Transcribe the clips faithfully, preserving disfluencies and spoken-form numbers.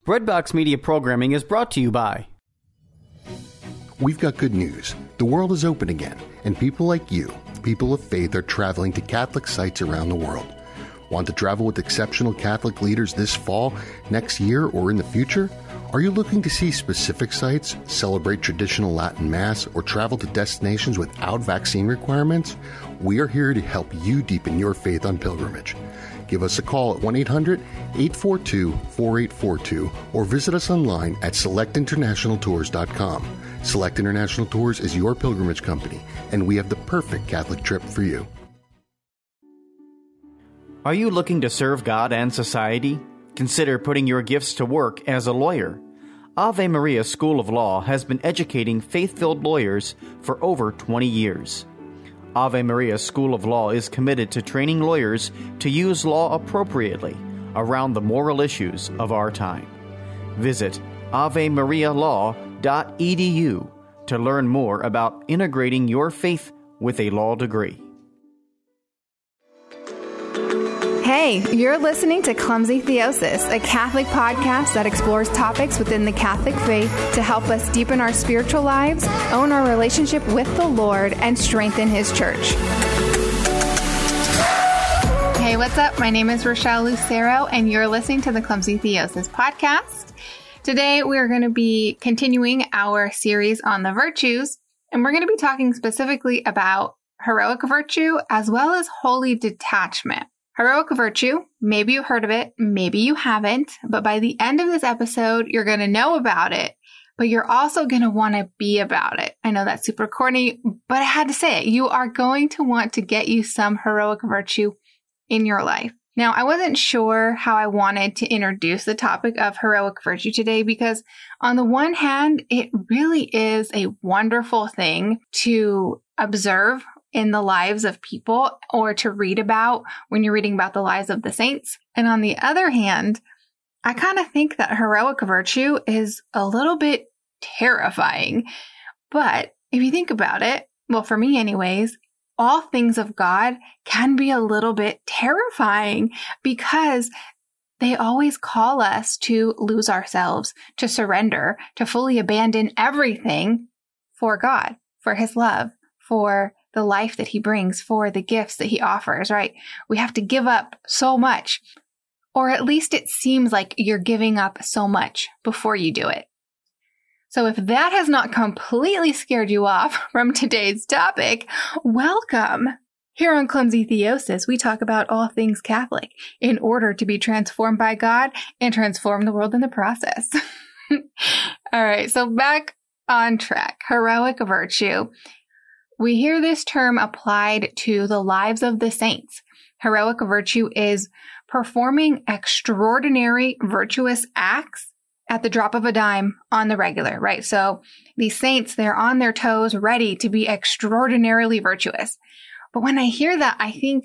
Breadbox Media programming is brought to you by... We've got good news. The world is open again, and people like you, people of faith, are traveling to Catholic sites around the world. Want to travel with exceptional Catholic leaders this fall, next year, or in the future? Are you looking to see specific sites, celebrate traditional Latin Mass, or travel to destinations without vaccine requirements? We are here to help you deepen your faith on pilgrimage. Give us a call at one eight hundred, eight four two, four eight four two or visit us online at select international tours dot com. Select International Tours is your pilgrimage company, and we have the perfect Catholic trip for you. Are you looking to serve God and society? Consider putting your gifts to work as a lawyer. Ave Maria School of Law has been educating faith-filled lawyers for over twenty years. Ave Maria School of Law is committed to training lawyers to use law appropriately around the moral issues of our time. Visit ave maria law dot e d u to learn more about integrating your faith with a law degree. Hey, you're listening to Clumsy Theosis, a Catholic podcast that explores topics within the Catholic faith to help us deepen our spiritual lives, own our relationship with the Lord, and strengthen His church. Hey, what's up? My name is Rochelle Lucero, and you're listening to the Clumsy Theosis podcast. Today, we're going to be continuing our series on the virtues, and we're going to be talking specifically about heroic virtue as well as holy detachment. Heroic virtue, maybe you've heard of it, maybe you haven't, but by the end of this episode, you're going to know about it, but you're also going to want to be about it. I know that's super corny, but I had to say it. You are going to want to get you some heroic virtue in your life. Now, I wasn't sure how I wanted to introduce the topic of heroic virtue today because on the one hand, it really is a wonderful thing to observe in the lives of people or to read about when you're reading about the lives of the saints. And on the other hand, I kind of think that heroic virtue is a little bit terrifying. But if you think about it, well, for me anyways, all things of God can be a little bit terrifying because they always call us to lose ourselves, to surrender, to fully abandon everything for God, for His love, for the life that He brings, for the gifts that He offers, right? We have to give up so much, or at least it seems like you're giving up so much before you do it. So if that has not completely scared you off from today's topic, welcome. Here on Clumsy Theosis, we talk about all things Catholic in order to be transformed by God and transform the world in the process. All right, so back on track. Heroic virtue. We hear this term applied to the lives of the saints. Heroic virtue is performing extraordinary virtuous acts at the drop of a dime on the regular, right? So these saints, they're on their toes, ready to be extraordinarily virtuous. But when I hear that, I think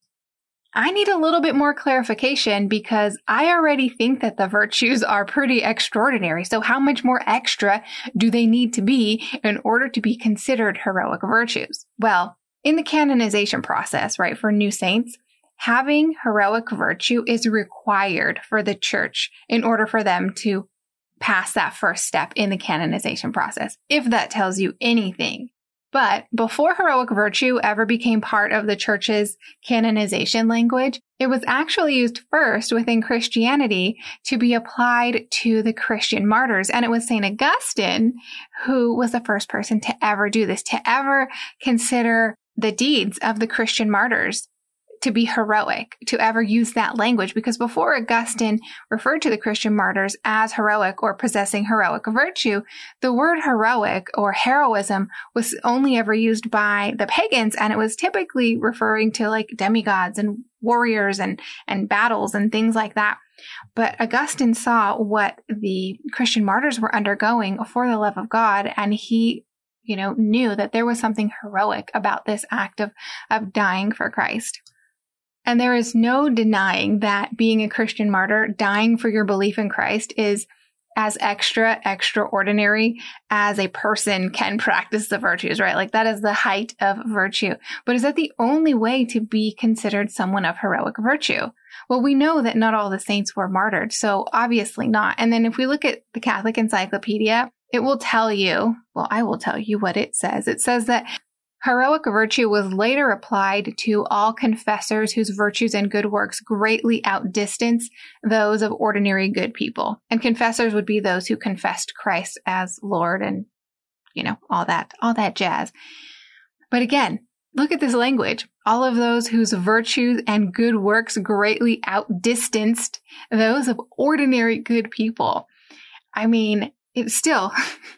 I need a little bit more clarification because I already think that the virtues are pretty extraordinary. So how much more extra do they need to be in order to be considered heroic virtues? Well, in the canonization process, right, for new saints, having heroic virtue is required for the church in order for them to pass that first step in the canonization process, if that tells you anything. But before heroic virtue ever became part of the church's canonization language, it was actually used first within Christianity to be applied to the Christian martyrs. And it was Saint Augustine who was the first person to ever do this, to ever consider the deeds of the Christian martyrs to be heroic, to ever use that language. Because before Augustine referred to the Christian martyrs as heroic or possessing heroic virtue, the word heroic or heroism was only ever used by the pagans, and it was typically referring to like demigods and warriors and, and battles and things like that. But Augustine saw what the Christian martyrs were undergoing for the love of God, and he, you know, knew that there was something heroic about this act of, of dying for Christ. And there is no denying that being a Christian martyr, dying for your belief in Christ, is as extra, extraordinary as a person can practice the virtues, right? Like that is the height of virtue. But is that the only way to be considered someone of heroic virtue? Well, we know that not all the saints were martyred, so obviously not. And then if we look at the Catholic Encyclopedia, it will tell you, well, I will tell you what it says. It says that heroic virtue was later applied to all confessors whose virtues and good works greatly outdistance those of ordinary good people. And confessors would be those who confessed Christ as Lord and, you know, all that, all that jazz. But again, look at this language. All of those whose virtues and good works greatly outdistanced those of ordinary good people. I mean, it's still...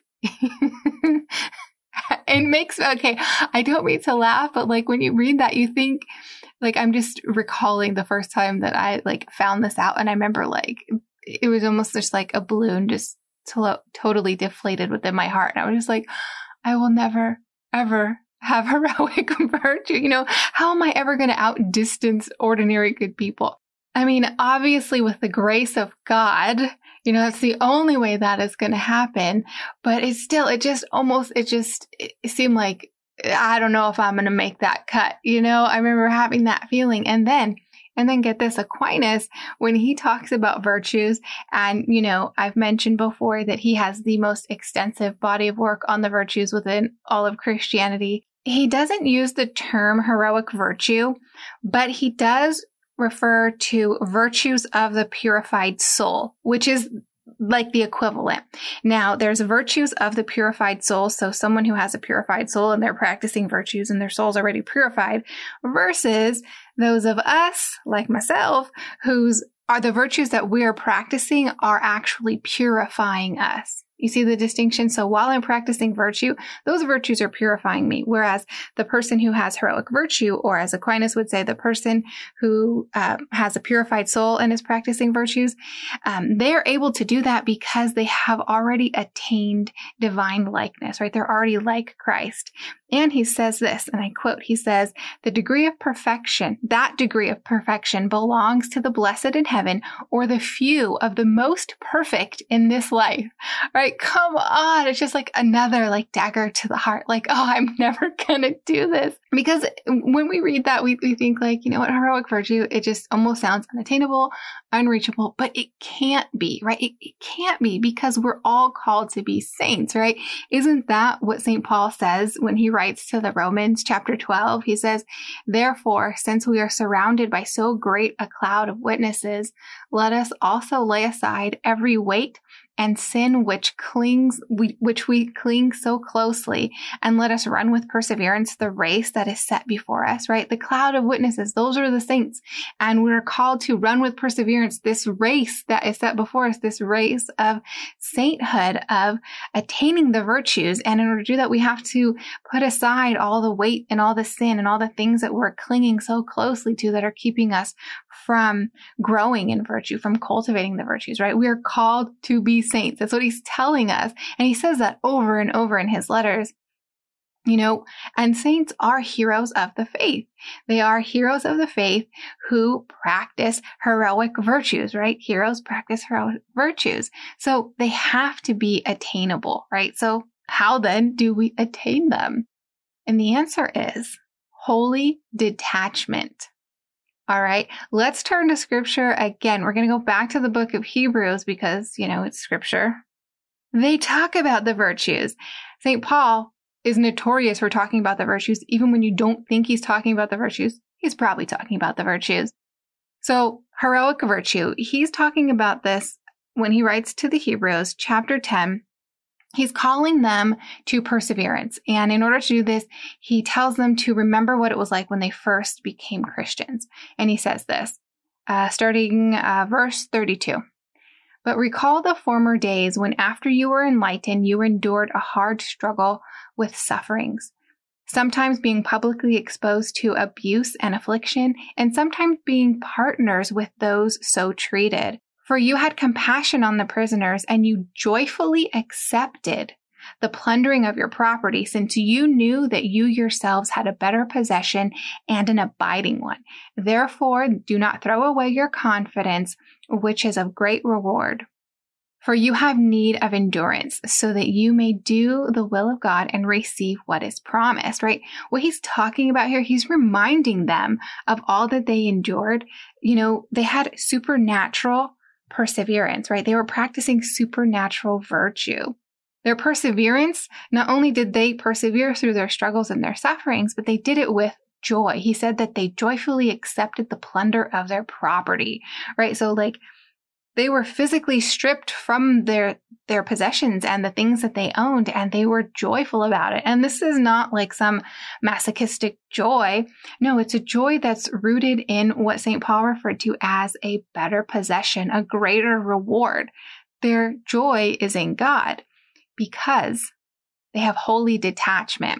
It makes, okay, I don't mean to laugh, but like when you read that, you think, like, I'm just recalling the first time that I like found this out. And I remember like, it was almost just like a balloon just to- totally deflated within my heart. And I was just like, I will never, ever have heroic virtue. You know, how am I ever going to outdistance ordinary good people? I mean, obviously with the grace of God, you know, that's the only way that is going to happen. But it's still, it just almost, it just it seemed like, I don't know if I'm going to make that cut. You know, I remember having that feeling. And then, and then get this, Aquinas, when he talks about virtues, and, you know, I've mentioned before that he has the most extensive body of work on the virtues within all of Christianity. He doesn't use the term heroic virtue, but he does refer to virtues of the purified soul, which is like the equivalent. Now, there's virtues of the purified soul. So someone who has a purified soul and they're practicing virtues and their soul's already purified, versus those of us, like myself, whose are the virtues that we are practicing are actually purifying us. You see the distinction? So while I'm practicing virtue, those virtues are purifying me. Whereas the person who has heroic virtue, or as Aquinas would say, the person who um, has a purified soul and is practicing virtues, um, they're able to do that because they have already attained divine likeness, right? They're already like Christ. And he says this, and I quote, he says, the degree of perfection, that degree of perfection belongs to the blessed in heaven, or the few of the most perfect in this life, right? Come on. It's just like another like dagger to the heart. Like, oh, I'm never going to do this. Because when we read that, we, we think like, you know what, heroic virtue, it just almost sounds unattainable, unreachable, but it can't be, right? It, it can't be, because we're all called to be saints, right? Isn't that what Saint Paul says when he writes to the Romans chapter twelve? He says, therefore, since we are surrounded by so great a cloud of witnesses, let us also lay aside every weight and sin which clings, we, which we cling so closely, and let us run with perseverance the race that is set before us, right? The cloud of witnesses, those are the saints. And we're called to run with perseverance this race that is set before us, this race of sainthood, of attaining the virtues. And in order to do that, we have to put aside all the weight and all the sin and all the things that we're clinging so closely to that are keeping us from growing in virtue, from cultivating the virtues, right? We are called to be saints. That's what he's telling us. And he says that over and over in his letters, you know, and saints are heroes of the faith. They are heroes of the faith who practice heroic virtues, right? Heroes practice heroic virtues. So they have to be attainable, right? So how then do we attain them? And the answer is holy detachment. All right, let's turn to scripture again. We're going to go back to the book of Hebrews because, you know, it's scripture. They talk about the virtues. Saint Paul is notorious for talking about the virtues. Even when you don't think he's talking about the virtues, he's probably talking about the virtues. So heroic virtue, he's talking about this when he writes to the Hebrews, chapter ten. He's calling them to perseverance. And in order to do this, he tells them to remember what it was like when they first became Christians. And he says this, uh, starting uh, verse thirty-two. But recall the former days when after you were enlightened, you endured a hard struggle with sufferings, sometimes being publicly exposed to abuse and affliction, and sometimes being partners with those so treated. For you had compassion on the prisoners, and you joyfully accepted the plundering of your property, since you knew that you yourselves had a better possession and an abiding one. Therefore, do not throw away your confidence, which is of great reward. For you have need of endurance so that you may do the will of God and receive what is promised, right? What he's talking about here, he's reminding them of all that they endured. You know, they had supernatural perseverance, right? They were practicing supernatural virtue. Their perseverance, not only did they persevere through their struggles and their sufferings, but they did it with joy. He said that they joyfully accepted the plunder of their property, right? So like, they were physically stripped from their their possessions and the things that they owned, and they were joyful about it. And this is not like some masochistic joy. No, it's a joy that's rooted in what Saint Paul referred to as a better possession, a greater reward. Their joy is in God because they have holy detachment.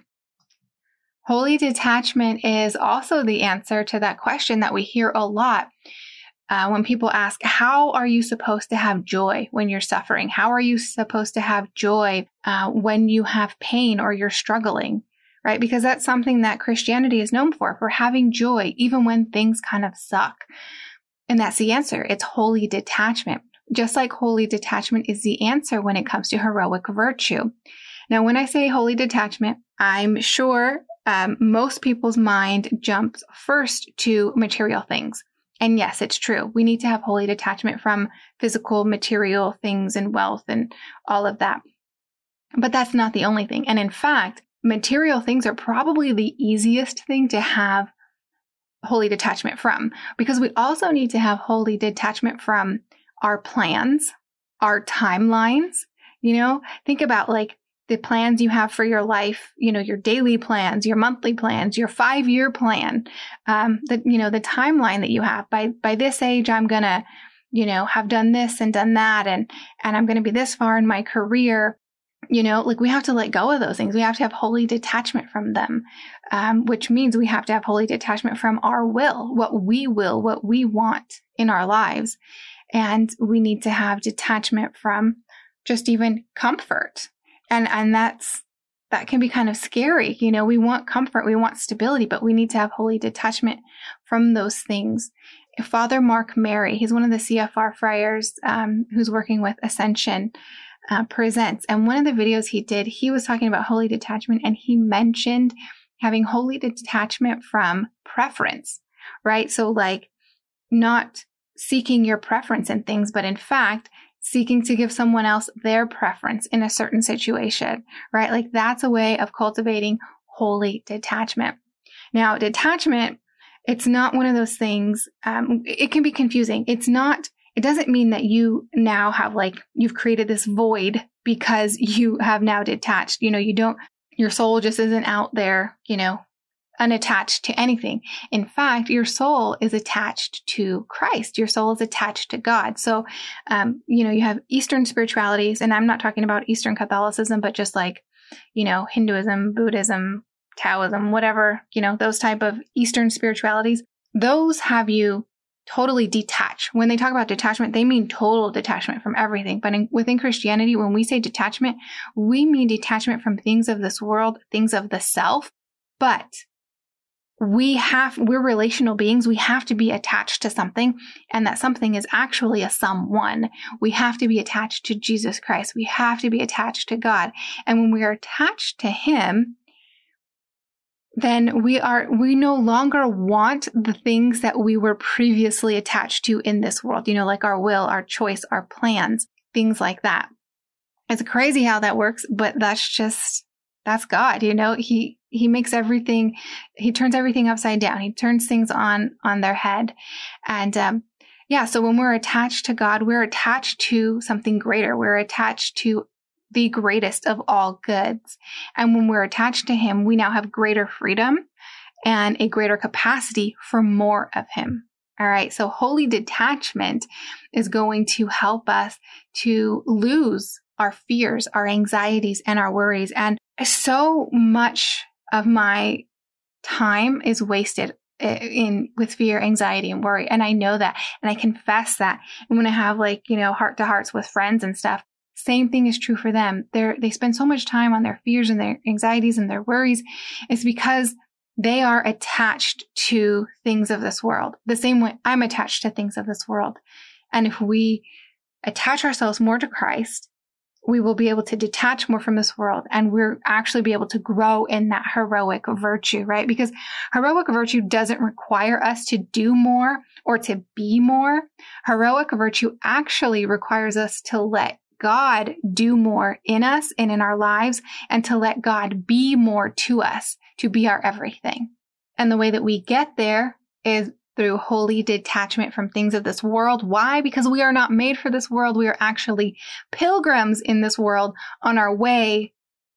Holy detachment is also the answer to that question that we hear a lot. Uh, when people ask, how are you supposed to have joy when you're suffering? How are you supposed to have joy uh, when you have pain or you're struggling, right? Because that's something that Christianity is known for, for having joy, even when things kind of suck. And that's the answer. It's holy detachment. Just like holy detachment is the answer when it comes to heroic virtue. Now, when I say holy detachment, I'm sure um, most people's mind jumps first to material things. And yes, it's true. We need to have holy detachment from physical, material things and wealth and all of that. But that's not the only thing. And in fact, material things are probably the easiest thing to have holy detachment from, because we also need to have holy detachment from our plans, our timelines. You know, think about like the plans you have for your life, you know, your daily plans, your monthly plans, your five-year plan, um, the, you know, the timeline that you have. By, by this age, I'm going to, you know, have done this and done that, and, and I'm going to be this far in my career. You know, like we have to let go of those things. We have to have holy detachment from them, um, which means we have to have holy detachment from our will, what we will, what we want in our lives. And we need to have detachment from just even comfort. And and that's that can be kind of scary. You know, we want comfort, we want stability, but we need to have holy detachment from those things. Father Mark Mary, he's one of the C F R friars um, who's working with Ascension uh, Presents. And one of the videos he did, he was talking about holy detachment, and he mentioned having holy detachment from preference, right? So like not seeking your preference in things, but in fact, seeking to give someone else their preference in a certain situation, right? Like that's a way of cultivating holy detachment. Now, detachment, it's not one of those things, um, it can be confusing. It's not, it doesn't mean that you now have like, you've created this void because you have now detached. You know, you don't, your soul just isn't out there, you know, unattached to anything. In fact, your soul is attached to Christ. Your soul is attached to God. So, um, you know, you have Eastern spiritualities, and I'm not talking about Eastern Catholicism, but just like, you know, Hinduism, Buddhism, Taoism, whatever, you know, those type of Eastern spiritualities, those have you totally detached. When they talk about detachment, they mean total detachment from everything. But in, within Christianity, when we say detachment, we mean detachment from things of this world, things of the self. But we have, we're relational beings. We have to be attached to something, and that something is actually a someone. We have to be attached to Jesus Christ. We have to be attached to God. And when we are attached to Him, then we are, we no longer want the things that we were previously attached to in this world, you know, like our will, our choice, our plans, things like that. It's crazy how that works, but that's just, that's God, you know, he, he makes everything, he turns everything upside down. He turns things on, on their head. And, um, yeah, so when we're attached to God, we're attached to something greater. We're attached to the greatest of all goods. And when we're attached to Him, we now have greater freedom and a greater capacity for more of Him. All right. So holy detachment is going to help us to lose our fears, our anxieties, and our worries. And so much of my time is wasted in with fear, anxiety, and worry. And I know that, and I confess that. And when I have like, you know, heart to hearts with friends and stuff, same thing is true for them. They're, they spend so much time on their fears and their anxieties and their worries. It's because they are attached to things of this world, the same way I'm attached to things of this world. And if we attach ourselves more to Christ, we will be able to detach more from this world, and we'll actually be able to grow in that heroic virtue, right? Because heroic virtue doesn't require us to do more or to be more. Heroic virtue actually requires us to let God do more in us and in our lives, and to let God be more to us, to be our everything. And the way that we get there is through holy detachment from things of this world. Why? Because we are not made for this world. We are actually pilgrims in this world on our way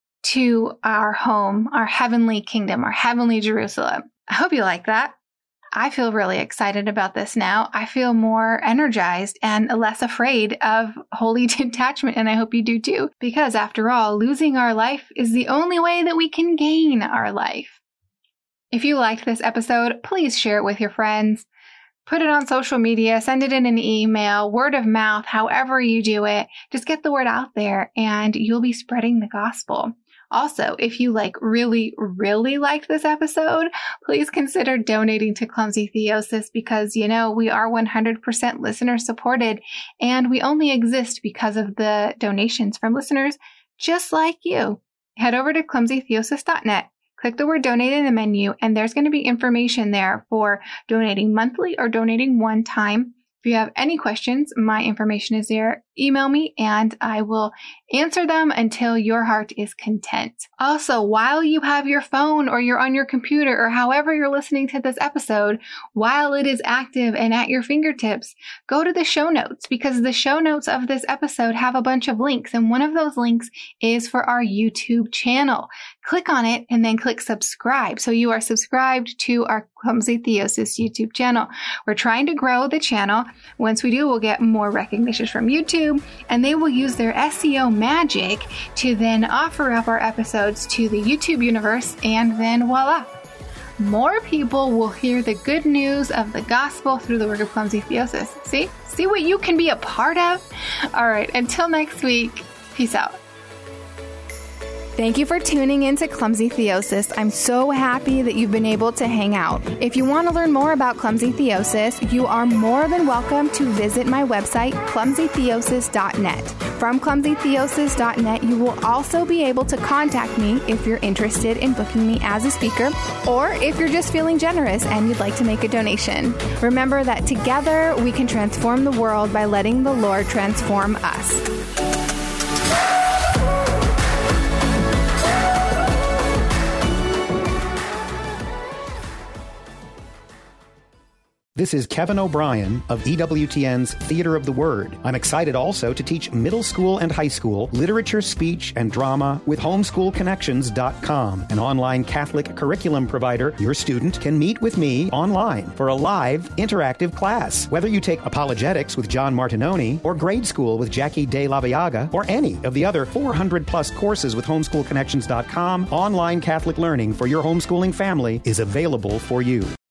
to our home, our heavenly kingdom, our heavenly Jerusalem. I hope you like that. I feel really excited about this now. I feel more energized and less afraid of holy detachment, and I hope you do too, because after all, losing our life is the only way that we can gain our life. If you liked this episode, please share it with your friends. Put it on social media, send it in an email, word of mouth, however you do it. Just get the word out there and you'll be spreading the gospel. Also, if you like really, really liked this episode, please consider donating to Clumsy Theosis, because, you know, we are one hundred percent listener supported, and we only exist because of the donations from listeners just like you. Head over to clumsy theosis dot net. Click the word donate in the menu, and there's going to be information there for donating monthly or donating one time. If you have any questions, my information is there. Email me and I will answer them until your heart is content. Also, while you have your phone or you're on your computer or however you're listening to this episode, while it is active and at your fingertips, go to the show notes, because the show notes of this episode have a bunch of links, and one of those links is for our YouTube channel. Click on it and then click subscribe, so you are subscribed to our Clumsy Theosis YouTube channel. We're trying to grow the channel. Once we do, we'll get more recognition from YouTube, and they will use their S E O magic to then offer up our episodes to the YouTube universe, and then voila, more people will hear the good news of the gospel through the work of Clumsy Theosis. See? See what you can be a part of? All right, until next week, peace out. Thank you for tuning in to Clumsy Theosis. I'm so happy that you've been able to hang out. If you want to learn more about Clumsy Theosis, you are more than welcome to visit my website, clumsy theosis dot net. From clumsy theosis dot net, you will also be able to contact me if you're interested in booking me as a speaker, or if you're just feeling generous and you'd like to make a donation. Remember that together we can transform the world by letting the Lord transform us. This is Kevin O'Brien of E W T N's Theater of the Word. I'm excited also to teach middle school and high school literature, speech, and drama with homeschool connections dot com, an online Catholic curriculum provider. Your student can meet with me online for a live, interactive class. Whether you take apologetics with John Martinoni, or grade school with Jackie De La Viaga, or any of the other four hundred plus courses with homeschool connections dot com, online Catholic learning for your homeschooling family is available for you.